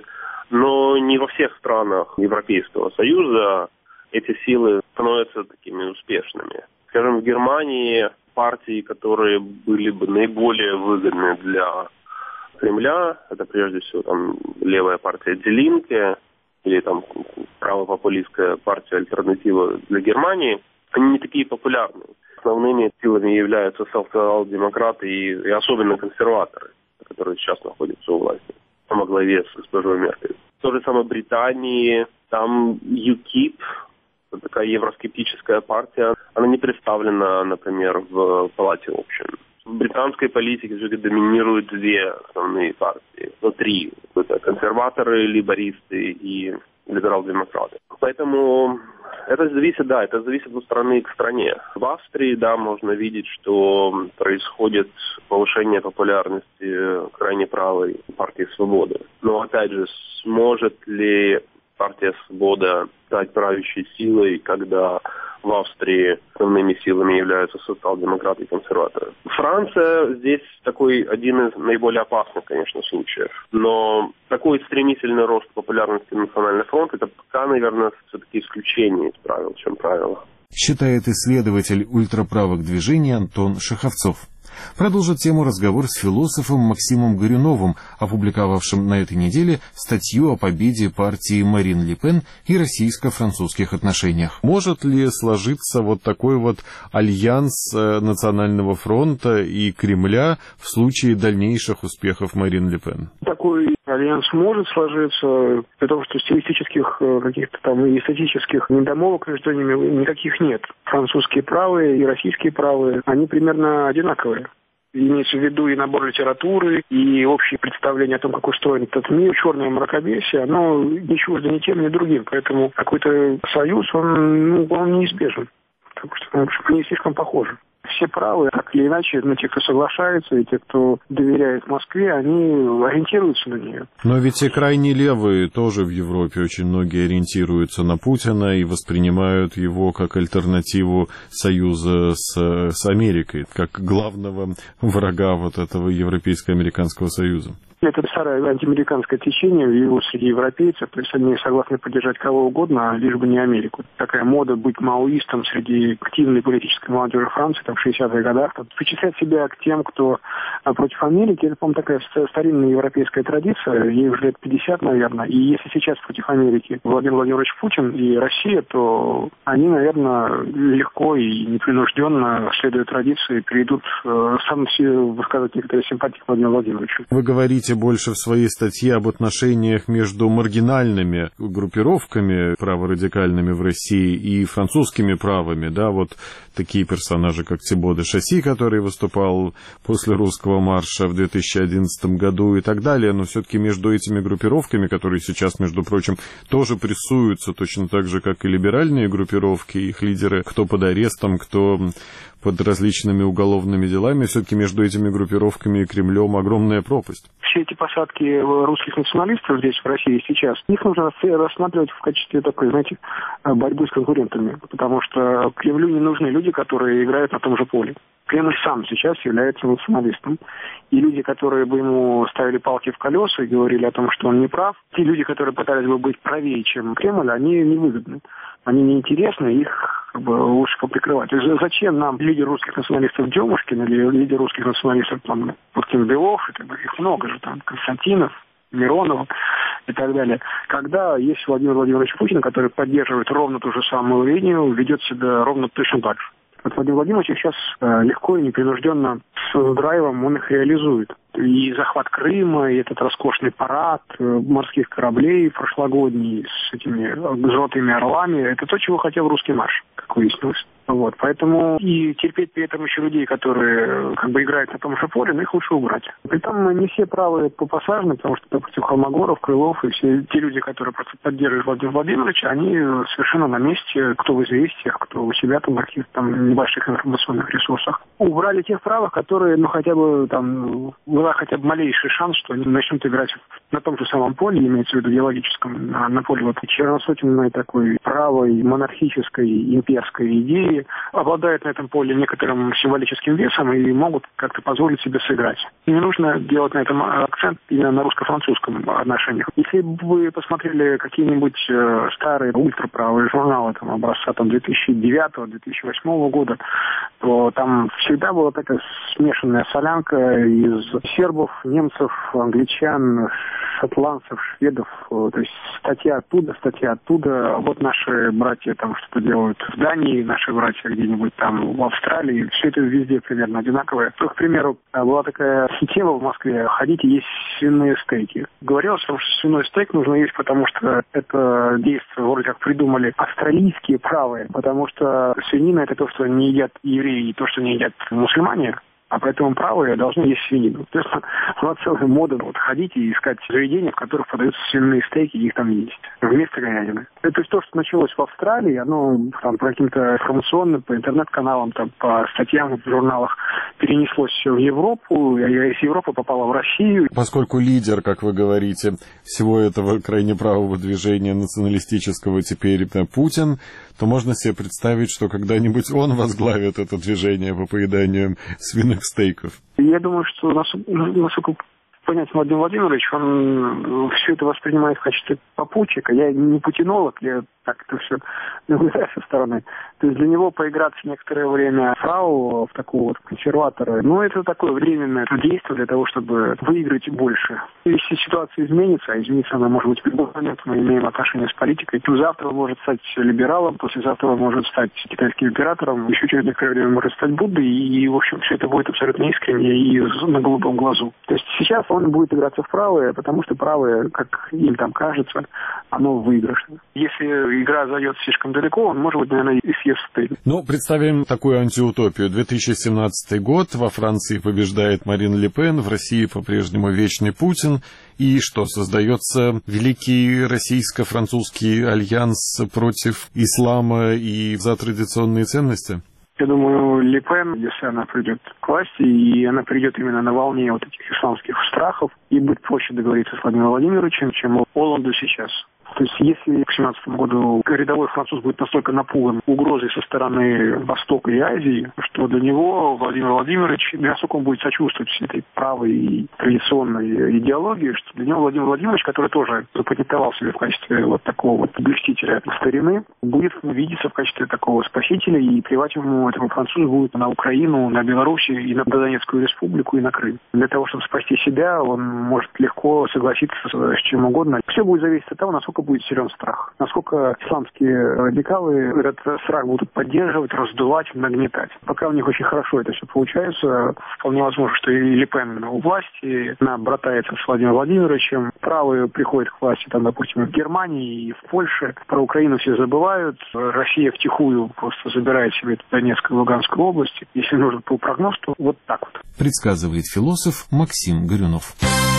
но не во всех странах Европейского Союза эти силы становятся такими успешными. Скажем, в Германии партии, которые были бы наиболее выгодны для Кремля, это прежде всего там левая партия Die Linke или там правопопулистская партия «Альтернатива для Германии», они не такие популярны. Основными силами являются социал-демократы и, и особенно консерваторы, которые сейчас находятся у власти, во главе с госпожой Меркель. То же самое в Британии, там ЮКИП, такая евроскептическая партия, она не представлена, например, в Палате общин. В британской политике все-таки доминируют две основные партии, ну три, это консерваторы, лейбористы и либерал-демократы. Поэтому это зависит, да, это зависит от страны к стране. В Австрии, да, можно видеть, что происходит повышение популярности крайне правой партии «Свобода». Но, опять же, сможет ли партия «Свобода» стать правящей силой, когда в Австрии основными силами являются социал-демократы и консерваторы? Франция здесь такой один из наиболее опасных, конечно, случаев. Но такой стремительный рост популярности Национальный фронт — это пока, наверное, все-таки исключение из правил, чем правило. Считает исследователь ультраправых движений Антон Шаховцов. Продолжит тему разговор с философом Максимом Горюновым, опубликовавшим на этой неделе статью о победе партии Марин Ле Пен и российско-французских отношениях. Может ли сложиться вот такой вот альянс Национального фронта и Кремля в случае дальнейших успехов Марин Ле Пен? Такой альянс может сложиться, при том, что стилистических каких-то там и эстетических недомолвок между ними никаких нет. Французские правые и российские правые, они примерно одинаковые. Имеется в виду и набор литературы, и общее представление о том, как устроен этот мир, черное мракобесие, оно не чуждо ни тем, ни другим. Поэтому какой-то союз, он, ну, он неизбежен. Потому что они слишком похожи. Все правые, так или иначе, но те, кто соглашается, и те, кто доверяет Москве, они ориентируются на нее. Но ведь и крайне левые тоже в Европе очень многие ориентируются на Путина и воспринимают его как альтернативу союза с, с Америкой, как главного врага вот этого Европейско-американского союза. Это старое антиамериканское течение его среди европейцев, то есть они согласны поддержать кого угодно, лишь бы не Америку. Такая мода быть маоистом среди активной политической молодежи Франции там, в шестидесятых годах, там, причислять себя к тем, кто против Америки, это, по-моему, такая старинная европейская традиция, ей уже лет пятьдесят, наверное, и если сейчас против Америки Владимир Владимирович Путин и Россия, то они, наверное, легко и непринужденно, следуя традиции, перейдут э, сам все высказывать некоторые симпатии к Владимиру Владимировичу. Вы говорите больше в своей статье об отношениях между маргинальными группировками праворадикальными в России и французскими правыми, да, вот такие персонажи, как Тибо де Шасси, который выступал после русского марша в две тысячи одиннадцатом году и так далее, но все-таки между этими группировками, которые сейчас, между прочим, тоже прессуются точно так же, как и либеральные группировки, их лидеры, кто под арестом, кто под различными уголовными делами, все-таки между этими группировками и Кремлем огромная пропасть. Все эти посадки русских националистов здесь, в России, сейчас, их нужно рассматривать в качестве такой, знаете, борьбы с конкурентами, потому что Кремлю не нужны люди, которые играют на том же поле. Кремль сам сейчас является националистом. И люди, которые бы ему ставили палки в колеса и говорили о том, что он не прав, те люди, которые пытались бы быть правее, чем Кремль, они невыгодны. Они неинтересны, их как бы лучше поприкрывать. То есть зачем нам лидер русских националистов Демушкин или лидер русских националистов там, Путкин Белов, и так далее, их много же, там, Константинов, Миронов и так далее. Когда есть Владимир Владимирович Путин, который поддерживает ровно ту же самую линию, ведет себя ровно точно так же. Вот Владимир Владимирович сейчас легко и непринужденно с драйвом он их реализует. И захват Крыма, и этот роскошный парад морских кораблей прошлогодний с этими золотыми орлами, это то, чего хотел русский марш, как выяснилось. Вот, поэтому и терпеть при этом еще людей, которые как бы играют на том же поле, но их лучше убрать. Притом не все правы по посаженным, потому что, допустим, Холмогоров, Крылов и все те люди, которые просто поддерживают Владимира Владимировича, они совершенно на месте, кто в «Известиях», кто у себя там в каких-то там небольших информационных ресурсах. Убрали тех правых, которые, ну, хотя бы там, была хотя бы малейший шанс, что они начнут играть на том же самом поле, имеется в виду идеологическом, на, на поле вот черносотенной такой правой, монархической, имперской идеи, обладают на этом поле некоторым символическим весом и могут как-то позволить себе сыграть. И не нужно делать на этом акцент именно на русско-французском отношениях. Если бы вы посмотрели какие-нибудь э, старые ультраправые журналы там, образца там, две тысячи девятого - две тысячи восьмого года, то там всегда была такая смешанная солянка из сербов, немцев, англичан, шотландцев, шведов. То есть статья оттуда, статья оттуда. Вот наши братья там что-то делают в Дании, наши братья где-нибудь там в Австралии. Все это везде примерно одинаковое. То, к примеру, была такая тема в Москве: ходите есть свиные стейки. Говорилось, что свиной стейк нужно есть, потому что это действие вроде как придумали австралийские правые, потому что свинина — это то, что не едят евреи, и то, что не едят мусульмане. А поэтому правые должны есть свинину. То есть была целая мода вот, ходить и искать заведения, в которых подаются свиные стейки, и их там есть. Вместо говядины. То есть то, что началось в Австралии, оно там по каким-то информационным, по интернет-каналам, там, по статьям в журналах перенеслось в Европу, и из Европы попало в Россию. Поскольку лидер, как вы говорите, всего этого крайне правого движения националистического теперь Путин, то можно себе представить, что когда-нибудь он возглавит это движение по поеданию свиных стейков. Я думаю, что насколько понять Владимир Владимирович, он все это воспринимает в качестве попутчика. Я не путинолог, я так это все наблюдаю со стороны. То есть для него поиграться некоторое время фрау в такого вот консерватора, ну, это такое временное действие для того, чтобы выиграть больше. Если ситуация изменится, а изменится она может быть в любой момент, мы имеем отношение с политикой, то завтра он может стать либералом, послезавтра он может стать китайским императором, еще через некоторое время может стать Буддой, и, в общем, все это будет абсолютно искренне и на голубом глазу. То есть сейчас он будет играться в правые, потому что правые, как им там кажется, оно выигрышно. Если игра зайдет слишком далеко, он, может быть, наверное, и съест стейк. Ну, представим такую антиутопию. две тысячи семнадцатый год, во Франции побеждает Марин Ле Пен, в России по-прежнему вечный Путин. И что, создается великий российско-французский альянс против ислама и за традиционные ценности? Я думаю, Ле Пен, если она придет к власти, и она придет именно на волне вот этих исламских страхов, и будет проще договориться с Владимиром Владимировичем, чем Оланду сейчас. То есть если к семнадцатому году рядовой француз будет настолько напуган угрозой со стороны Востока и Азии, что для него Владимир Владимирович, насколько он будет сочувствовать всей этой правой и традиционной идеологии, что для него Владимир Владимирович, который тоже запатентовал себя в качестве вот такого вот блюстителя старины, будет видеться в качестве такого спасителя, и плевать ему, этому французу, будет на Украину, на Белоруссию, и на Донецкую республику, и на Крым. Для того, чтобы спасти себя, он может легко согласиться с чем угодно. Все будет зависеть от того, насколько будет силен страх. Насколько исламские радикалы этот страх будут поддерживать, раздувать, нагнетать. Пока у них очень хорошо это все получается, вполне возможно, что и Ле Пен у власти, она братается с Владимиром Владимировичем. Правые приходят к власти, там, допустим, в Германии и в Польше. Про Украину все забывают. Россия втихую просто забирает себе Донецкую и Луганскую области. Если нужен был прогноз, то вот так вот. Предсказывает философ Максим Горюнов.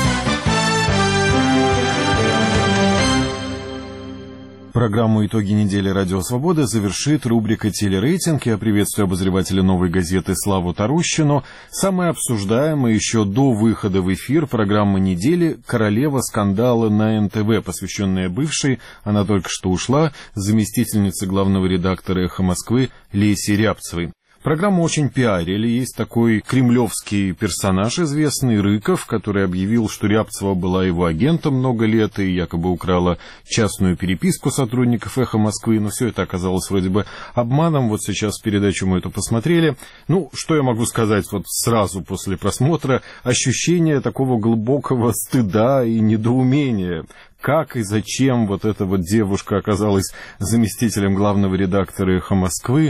Программу «Итоги недели. Радио Свобода» завершит рубрика «Телерейтинг». Я приветствую обозревателя «Новой газеты» Славу Тарущину. Самая обсуждаемая еще до выхода в эфир программа недели «Королева скандала» на эн тэ вэ, посвященная бывшей, она только что ушла, заместительнице главного редактора «Эхо Москвы» Лесе Рябцевой. Программу очень пиарили. Есть такой кремлевский персонаж известный, Рыков, который объявил, что Рябцева была его агентом много лет и якобы украла частную переписку сотрудников «Эхо Москвы». Но все это оказалось вроде бы обманом. Вот сейчас передачу мы эту посмотрели. Ну, что я могу сказать вот сразу после просмотра? Ощущение такого глубокого стыда и недоумения. Как и зачем вот эта вот девушка оказалась заместителем главного редактора «Эхо Москвы».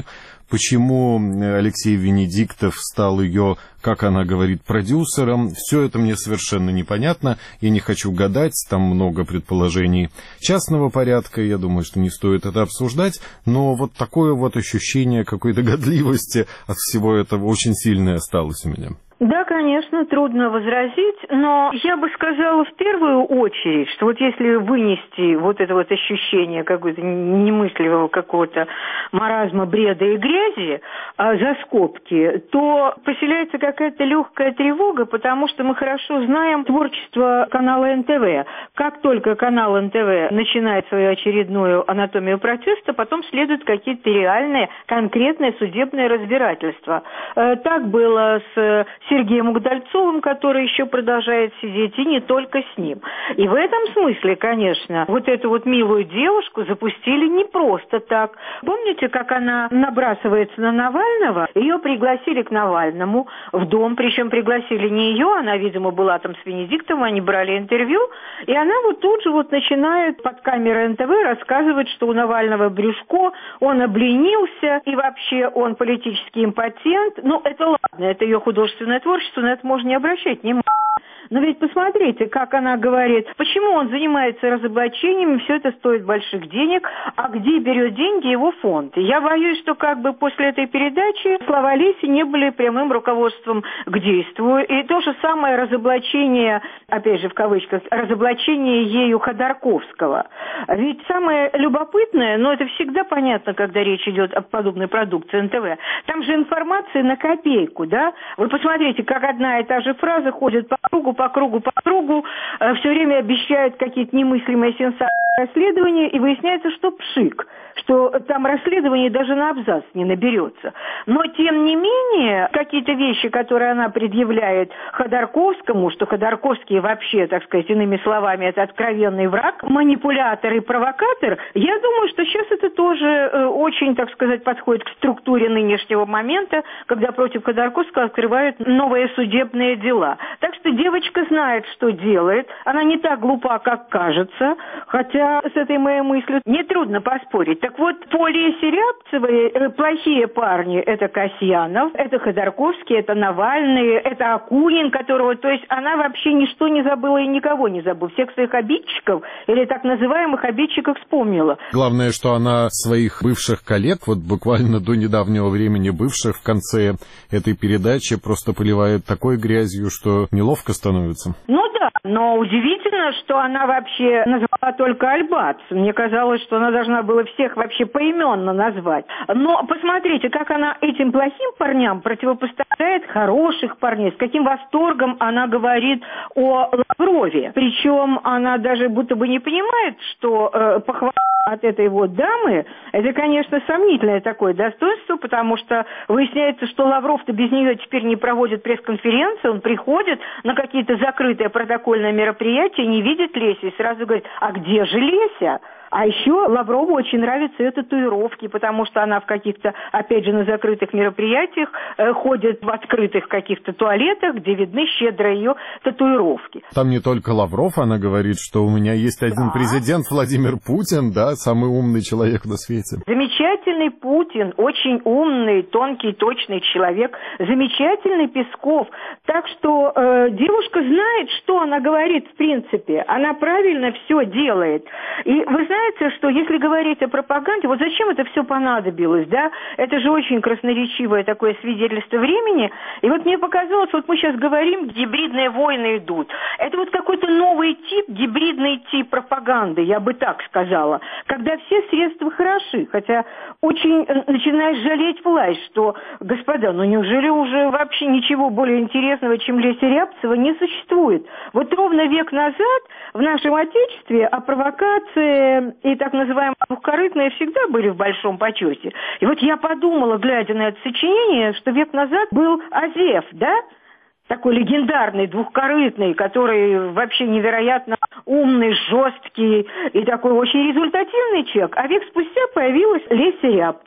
почему Алексей Венедиктов стал ее, как она говорит, продюсером. Все это мне совершенно непонятно. Я не хочу гадать, там много предположений частного порядка. Я думаю, что не стоит это обсуждать. Но вот такое вот ощущение какой-то годливости от всего этого очень сильное осталось у меня. Да, конечно, трудно возразить, но я бы сказала в первую очередь, что вот если вынести вот это вот ощущение какого-то немысливого какого-то маразма, бреда и грязи а, за скобки, то поселяется какая-то легкая тревога, потому что мы хорошо знаем творчество канала эн тэ вэ. Как только канал эн тэ вэ начинает свою очередную анатомию протеста, потом следуют какие-то реальные, конкретные судебные разбирательства. Так было с Сергеем Удальцовым, который еще продолжает сидеть, и не только с ним. И в этом смысле, конечно, вот эту вот милую девушку запустили не просто так. Помните, как она набрасывается на Навального? Ее пригласили к Навальному в дом, причем пригласили не ее, она, видимо, была там с Венедиктовым, они брали интервью, и она вот тут же вот начинает под камерой эн тэ вэ рассказывать, что у Навального брюшко, он обленился, и вообще он политический импотент. Ну, это ладно, это ее художественное творчество, на это можно не обращать внимания. Но ведь посмотрите, как она говорит, почему он занимается разоблачениями, все это стоит больших денег, а где берет деньги его фонд. И я боюсь, что как бы после этой передачи слова Леси не были прямым руководством к действию. И то же самое разоблачение, опять же в кавычках, разоблачение ею Ходорковского. Ведь самое любопытное, но это всегда понятно, когда речь идет о подобной продукции эн тэ вэ, там же информация на копейку, да? Вы посмотрите, как одна и та же фраза ходит по кругу, по кругу, по кругу, э, все время обещают какие-то немыслимые сенсации расследования, и выясняется, что пшик, что там расследование даже на абзац не наберется. Но, тем не менее, какие-то вещи, которые она предъявляет Ходорковскому, что Ходорковский вообще, так сказать, иными словами, это откровенный враг, манипулятор и провокатор, я думаю, что сейчас это тоже э, очень, так сказать, подходит к структуре нынешнего момента, когда против Ходорковского открывают новые судебные дела. Так что девочка знает, что делает, она не так глупа, как кажется, хотя с этой моей мыслью нетрудно поспорить. Так вот, по Лесе Рябцевой э, плохие парни – это Касьянов, это Ходорковский, это Навальный, это Акунин, которого, то есть она вообще ничто не забыла и никого не забыла. Всех своих обидчиков или так называемых обидчиков вспомнила. Главное, что она своих бывших коллег, вот буквально до недавнего времени бывших, в конце этой передачи просто поливает такой грязью, что неловко становится. Ну да, но удивительно, что она вообще назвала только Альбац. Мне казалось, что она должна была всех вообще поименно назвать. Но посмотрите, как она этим плохим парням противопоставляет хороших парней, с каким восторгом она говорит о Лаврове. Причем она даже будто бы не понимает, что э, похвала от этой вот дамы, это, конечно, сомнительное такое достоинство, потому что выясняется, что Лавров-то без нее теперь не проводит пресс-конференции, он приходит на какие-то закрытые протокольные мероприятия, не видит Леси и сразу говорит, а где же Леся? А еще Лаврову очень нравятся ее татуировки, потому что она в каких-то, опять же, на закрытых мероприятиях э, ходит в открытых каких-то туалетах, где видны щедро ее татуировки. Там не только Лавров, она говорит, что у меня есть один да. президент Владимир Путин, да, самый умный человек на свете. Замечательный Путин, очень умный, тонкий, точный человек, замечательный Песков. Так что э, девушка знает, что она говорит в принципе, она правильно все делает. И вы знаете, что если говорить о пропаганде, вот зачем это все понадобилось, да? Это же очень красноречивое такое свидетельство времени. И вот мне показалось, вот мы сейчас говорим, гибридные войны идут. Это вот какой-то новый тип, гибридный тип пропаганды, я бы так сказала, когда все средства хороши, хотя очень начинаешь жалеть власть, что, господа, ну неужели уже вообще ничего более интересного, чем Леся Рябцева, не существует? Вот ровно век назад в нашем Отечестве о провокации и так называемые двухкорытные всегда были в большом почете. И вот я подумала, глядя на это сочинение, что век назад был Азеф, да? Такой легендарный, двухкорытный, который вообще невероятно умный, жесткий и такой очень результативный человек. А век спустя появилась Леся Рябцева.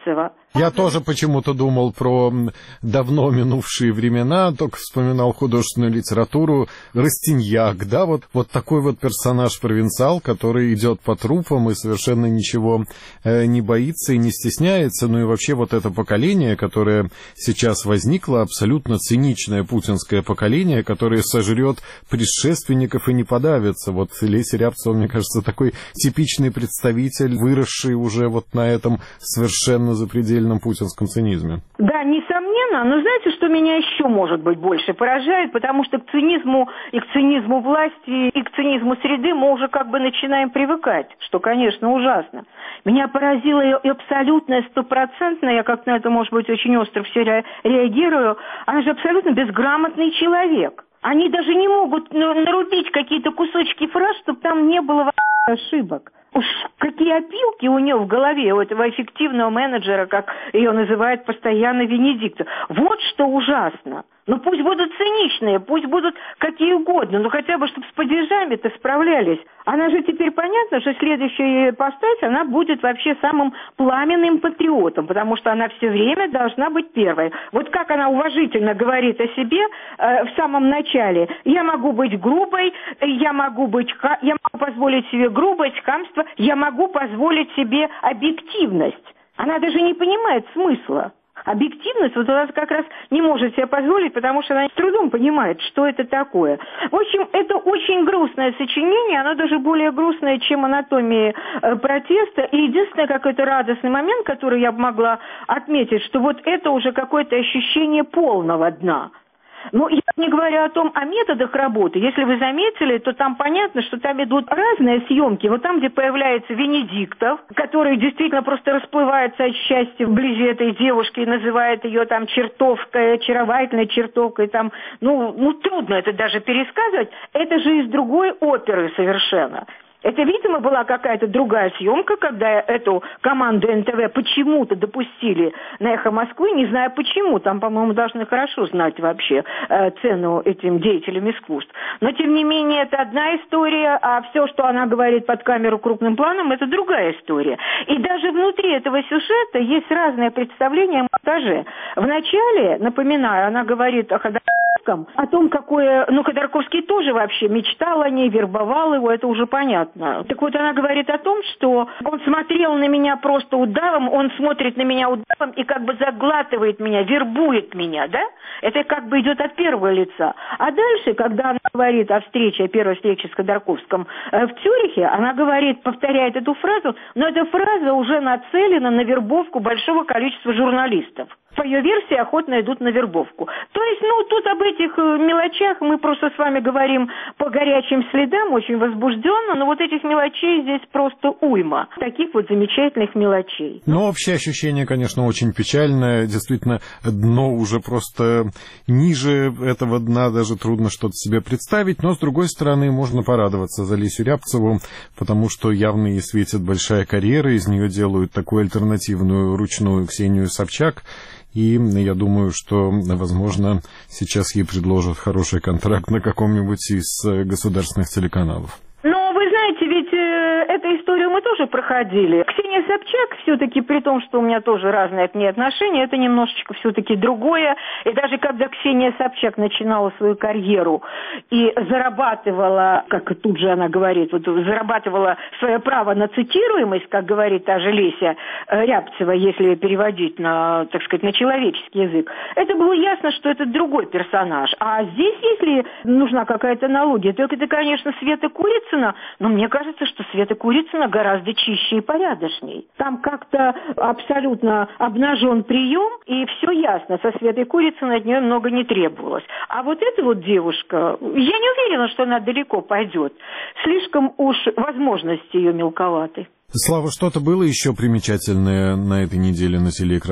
Я тоже почему-то думал про давно минувшие времена, только вспоминал художественную литературу. Растиньяк, да, вот, вот такой вот персонаж-провинциал, который идет по трупам и совершенно ничего э, не боится и не стесняется. Ну и вообще вот это поколение, которое сейчас возникло, абсолютно циничное путинское поколение, которое сожрет предшественников и не подавится. Вот Леся Рябцева, мне кажется, такой типичный представитель, выросший уже вот на этом совершенно запредельном путинском цинизме. Да, несомненно, но знаете, что меня еще, может быть, больше поражает, потому что к цинизму и к цинизму власти, и к цинизму среды мы уже как бы начинаем привыкать, что, конечно, ужасно. Меня поразило и абсолютно стопроцентно, я как-то на это, может быть, очень остро все реагирую, она же абсолютно безграмотный человек. Они даже не могут нарубить какие-то кусочки фраз, чтобы там не было ошибок. Уж какие опилки у нее в голове, у этого эффективного менеджера, как ее называют постоянно Венедиктов. Вот что ужасно. Ну пусть будут циничные, пусть будут какие угодно, но хотя бы, чтобы с падежами-то справлялись. Она же теперь понятно, что следующая постать, она будет вообще самым пламенным патриотом, потому что она все время должна быть первой. Вот как она уважительно говорит о себе э, в самом начале. Я могу быть грубой, я могу быть, я могу позволить себе грубость, хамство, я могу позволить себе объективность. Она даже не понимает смысла. Объективность вот она как раз не может себе позволить, потому что она с трудом понимает, что это такое. В общем, это очень грустное сочинение, оно даже более грустное, чем «Анатомия э, протеста». И единственный какой-то радостный момент, который я бы могла отметить, что вот это уже какое-то ощущение полного дна. Ну, я не говорю о том, о методах работы. Если вы заметили, то там понятно, что там идут разные съемки. Вот там, где появляется Венедиктов, который действительно просто расплывается от счастья вблизи этой девушки и называет ее там чертовкой, очаровательной чертовкой. Там, ну, ну, трудно это даже пересказывать. Это же из другой оперы совершенно. Это, видимо, была какая-то другая съемка, когда эту команду эн тэ вэ почему-то допустили на «Эхо Москвы», не знаю почему, там, по-моему, должны хорошо знать вообще э, цену этим деятелям искусств. Но, тем не менее, это одна история, а все, что она говорит под камеру крупным планом, это другая история. И даже внутри этого сюжета есть разное представление о монтаже. Вначале, напоминаю, она говорит о Ходорковском, о том, какое... Ну, Ходорковский тоже вообще мечтал о ней, вербовал его, это уже понятно. Так вот, она говорит о том, что он смотрел на меня просто удавом, он смотрит на меня удавом и как бы заглатывает меня, вербует меня, да? Это как бы идет от первого лица. А дальше, когда она говорит о встрече, о первой встрече с Ходорковским э, в Цюрихе, она говорит, повторяет эту фразу, но эта фраза уже нацелена на вербовку большого количества журналистов. По ее версии охотно идут на вербовку. То есть, ну, тут об этих мелочах мы просто с вами говорим по горячим следам, очень возбужденно, но вот этих мелочей здесь просто уйма. Таких вот замечательных мелочей. Но общее ощущение, конечно, очень печальное. Действительно, дно уже просто ниже этого дна, даже трудно что-то себе представить. Но, с другой стороны, можно порадоваться за Лесю Рябцеву, потому что явно ей светит большая карьера, из нее делают такую альтернативную ручную Ксению Собчак. И я думаю, что, возможно, сейчас ей предложат хороший контракт на каком-нибудь из государственных телеканалов. Но вы знаете, ведь э, эту историю мы тоже проходили. Ксения Собчак все-таки, при том, что у меня тоже разные к ней отношения, это немножечко все-таки другое. И даже когда Ксения Собчак начинала свою карьеру и зарабатывала, как тут же она говорит, вот зарабатывала свое право на цитируемость, как говорит та же Леся Рябцева, если переводить на, так сказать, на человеческий язык, это было ясно, что это другой персонаж. А здесь, если нужна какая-то аналогия, то это, конечно, Света Курицына, но мне кажется, что Света Курицына гораздо чище и порядочней. Там как-то абсолютно обнажен прием, и все ясно. Со Светой Курицыной от нее много не требовалось. А вот эта вот девушка, я не уверена, что она далеко пойдет. Слишком уж возможности ее мелковаты. Слава, что-то было еще примечательное на этой неделе на телеэкранах?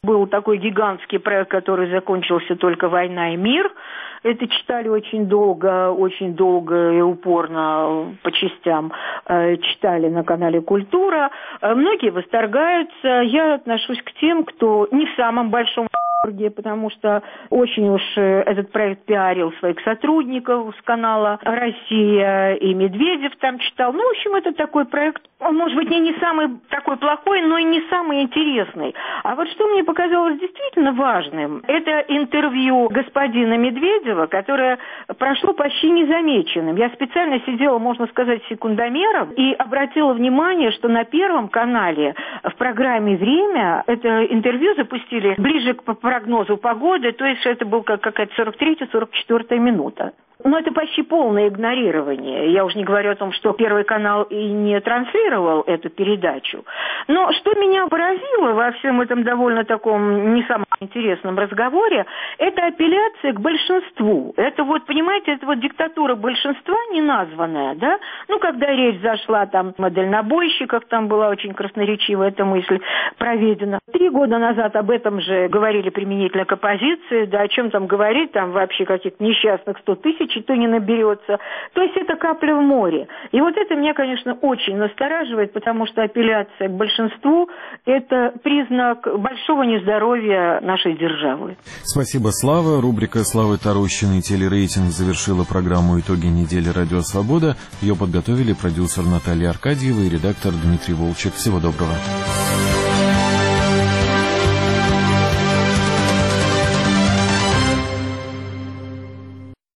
Был такой гигантский проект, который закончился только «Война и мир». Это читали очень долго, очень долго и упорно по частям э, читали на канале «Культура». Э, многие восторгаются. Я отношусь к тем, кто не в самом большом восторге, потому что очень уж этот проект пиарил своих сотрудников с канала «Россия», и Медведев там читал. Ну, в общем, это такой проект, он, может быть, не, не самый такой плохой, но и не самый интересный. А вот что мне показалось действительно важным, это интервью господина Медведева, которое прошло почти незамеченным. Я специально сидела, можно сказать, секундомером и обратила внимание, что на Первом канале в программе «Время» это интервью запустили ближе к прогнозу погоды, то есть это был как какая-то сорок третья — сорок четвёртая минута. Но это почти полное игнорирование. Я уже не говорю о том, что Первый канал и не транслировал эту передачу. Но что меня поразило во всем этом довольно таком не самом интересном разговоре, это апелляция к большинству. Это вот, понимаете, это вот диктатура большинства неназванная, да? Ну, когда речь зашла там о дальнобойщиках, там была очень красноречивая эта мысль проведена. Три года назад об этом же говорили применительно к оппозиции, да, о чем там говорить, там вообще каких-то несчастных сто тысяч, и то не наберется. То есть это капля в море. И вот это меня, конечно, очень настораживает, потому что апелляция к большинству – это признак большого нездоровья нашей державы. Спасибо, Слава. Рубрика Славы Тарущиной «Телерейтинг» завершила программу «Итоги недели. Радио Свобода». Ее подготовили продюсер Наталья Аркадьева и редактор Дмитрий Волчек. Всего доброго.